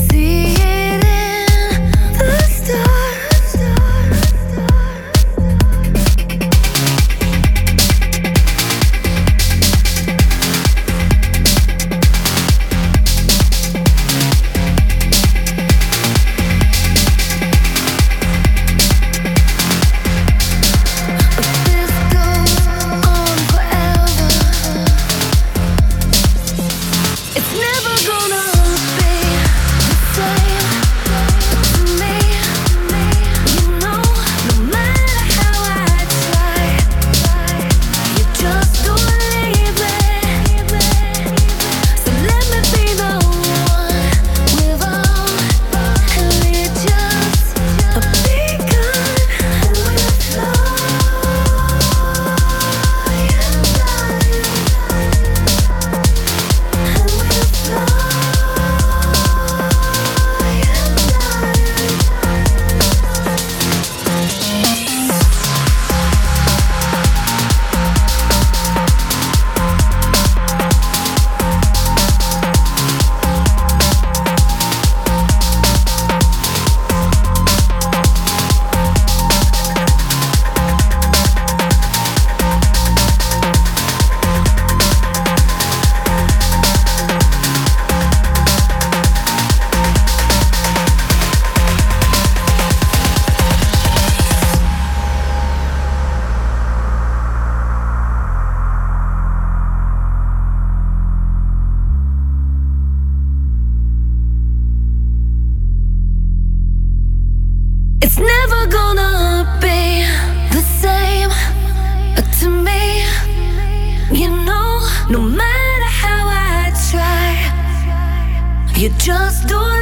See it in the stars. This goes on forever. It's never gonna be the same to me. You know, no matter how I try, you just don't leave me. So let me be the one with all, and we're just a beacon, and we'll fly and fly, and we'll fly and fly. It's never gonna be the same to me. You know, no matter how I try, you just don't